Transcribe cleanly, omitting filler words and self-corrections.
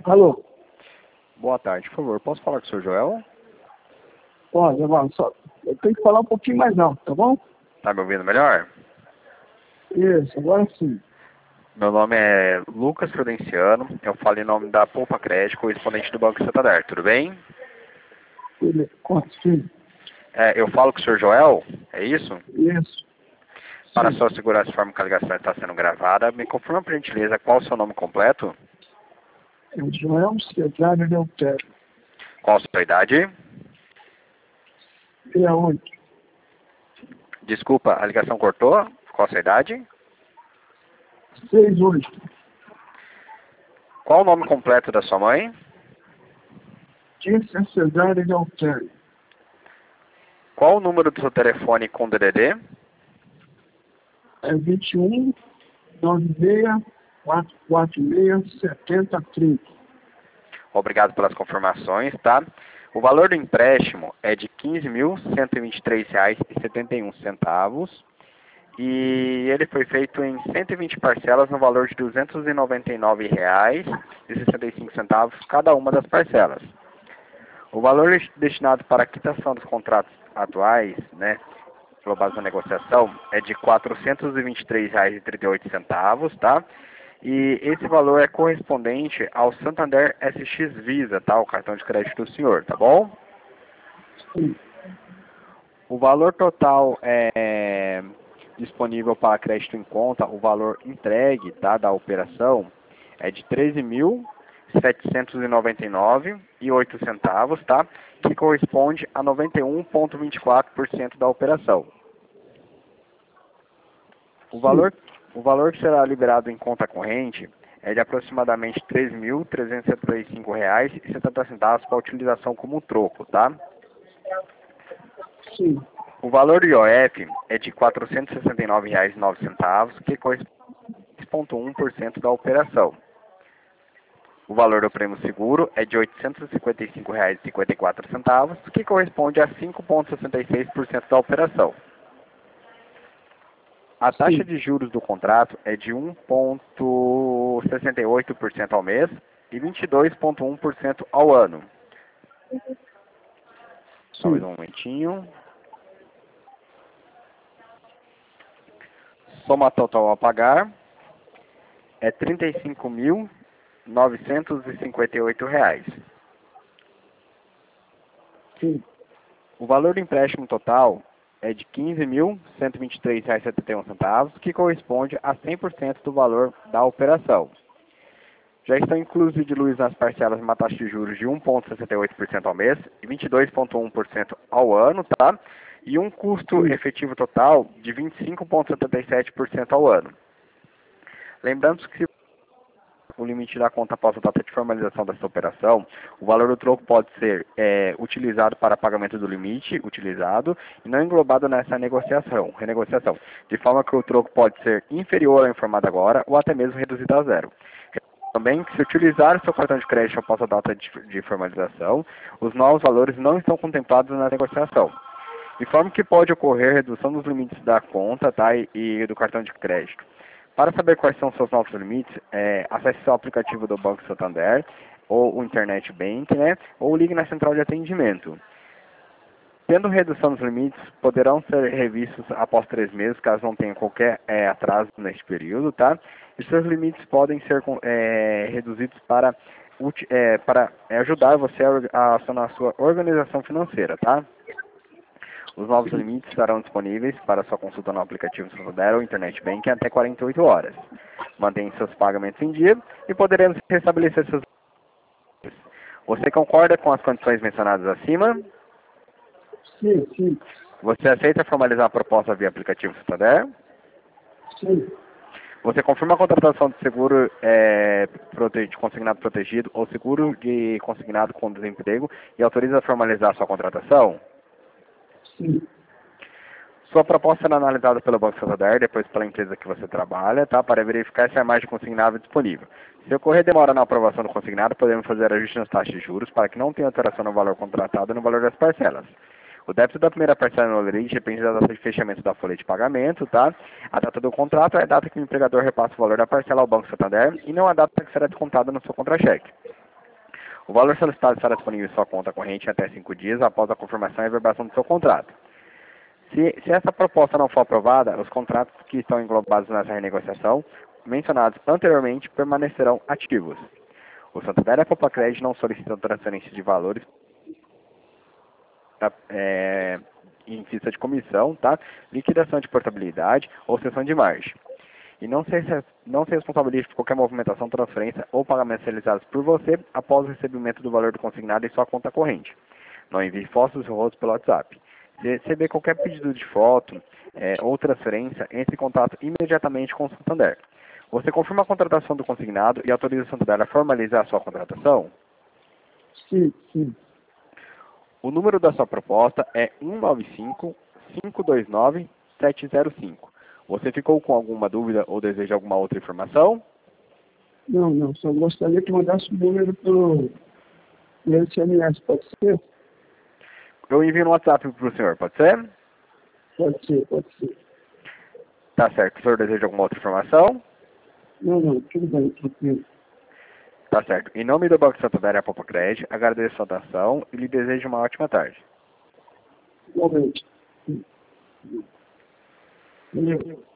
Alô? Boa tarde, por favor. Posso falar com o senhor Joel? Olha, Evandro, só eu tenho que falar um pouquinho mais alto, tá bom? Tá me ouvindo melhor? Isso, agora sim. Meu nome é Lucas Prudenciano. Eu falo em nome da Poupa Crédito, correspondente do Banco Santander. Tudo bem? Sim. Eu falo com o senhor Joel? É isso? Isso. Para Sim. sua segurança, forma que a ligação está sendo gravada, me confirma por gentileza qual o seu nome completo? É o Joel Cesário Leotério. Qual a sua idade? 68. Desculpa, a ligação cortou? Qual a sua idade? 68. Qual o nome completo da sua mãe? Tícia Cesário Leotério. Qual o número do seu telefone com DDD? É 21 96 446 7030. Obrigado pelas confirmações, tá? O valor do empréstimo é de R$ 15.123,71 e ele foi feito em 120 parcelas no valor de R$ 299,65 cada uma das parcelas. O valor destinado para a quitação dos contratos atuais, né, pela base da negociação, é de R$ 423,38, tá? E esse valor é correspondente ao Santander SX Visa, tá? O cartão de crédito do senhor, tá bom? Sim. O valor total disponível para crédito em conta, o valor entregue, tá, da operação, é de R$ 13.799,08, tá? Que corresponde a 91,24% da operação. O valor que será liberado em conta corrente é de aproximadamente R$ 3.375,70 para utilização como troco, tá? Sim. O valor do IOF é de R$ 469,09, que corresponde a 6,1% da operação. O valor do prêmio seguro é de R$ 855,54, que corresponde a 5,66% da operação. A taxa de juros do contrato é de 1,68% ao mês e 22,1% ao ano. Só mais um momentinho. Soma total a pagar é R$ 35.958. Sim. O valor do empréstimo total é de R$ 15.123,71, que corresponde a 100% do valor da operação. Já estão inclusos de luz nas parcelas uma taxa de juros de 1,68% ao mês e 22,1% ao ano, tá? E um custo efetivo total de 25,77% ao ano. Lembrando que se o limite da conta após a data de formalização dessa operação, o valor do troco pode ser utilizado para pagamento do limite utilizado e não englobado nessa renegociação, de forma que o troco pode ser inferior ao informado agora ou até mesmo reduzido a zero. Também, se utilizar o seu cartão de crédito após a data de formalização, os novos valores não estão contemplados na negociação. De forma que pode ocorrer redução dos limites da conta, tá, e do cartão de crédito. Para saber quais são os seus novos limites, acesse o aplicativo do Banco Santander, ou o Internet Bank, né, ou ligue na central de atendimento. Tendo redução dos limites, poderão ser revistos após 3 meses, caso não tenha qualquer atraso neste período, tá? E seus limites podem ser reduzidos para ajudar você a acionar a sua organização financeira, tá? Os novos limites estarão disponíveis para sua consulta no aplicativo Santander ou Internet Banking até 48 horas. Mantenha seus pagamentos em dia e poderemos restabelecer seus limites. Você concorda com as condições mencionadas acima? Sim. Você aceita formalizar a proposta via aplicativo Santander? Sim. Você confirma a contratação de seguro de consignado protegido ou seguro de consignado com desemprego e autoriza a formalizar a sua contratação? Sim. Sua proposta será analisada pelo Banco Santander, depois pela empresa que você trabalha, tá? Para verificar se há mais de consignado disponível. Se ocorrer demora na aprovação do consignado, podemos fazer ajuste nas taxas de juros para que não tenha alteração no valor contratado e no valor das parcelas. O débito da primeira parcela no limite depende da data de fechamento da folha de pagamento, tá? A data do contrato é a data que o empregador repassa o valor da parcela ao Banco Santander e não a data que será descontada no seu contra-cheque. O valor solicitado estará disponível em sua conta corrente em até 5 dias após a confirmação e reverbação do seu contrato. Se essa proposta não for aprovada, os contratos que estão englobados nessa renegociação, mencionados anteriormente, permanecerão ativos. O Santander e a Popacred não solicitam transferência de valores em vista de comissão, tá? Liquidação de portabilidade ou cessão de margem. E não se responsabilize por qualquer movimentação, transferência ou pagamentos realizados por você após o recebimento do valor do consignado em sua conta corrente. Não envie fotos ou rostos pelo WhatsApp. Se receber qualquer pedido de foto ou transferência, entre em contato imediatamente com o Santander. Você confirma a contratação do consignado e autoriza o Santander a formalizar a sua contratação? Sim, sim. O número da sua proposta é 195-529-705. Você ficou com alguma dúvida ou deseja alguma outra informação? Não, não. Só gostaria que mandasse o número pelo SMS, pode ser? Eu envio no WhatsApp para o senhor, pode ser? Pode ser, pode ser. Tá certo. O senhor deseja alguma outra informação? Não, não. Tudo bem, tranquilo. Tá certo. Em nome do Banco Santander e a Popacred, agradeço a sua atenção e lhe desejo uma ótima tarde. Igualmente. Valeu.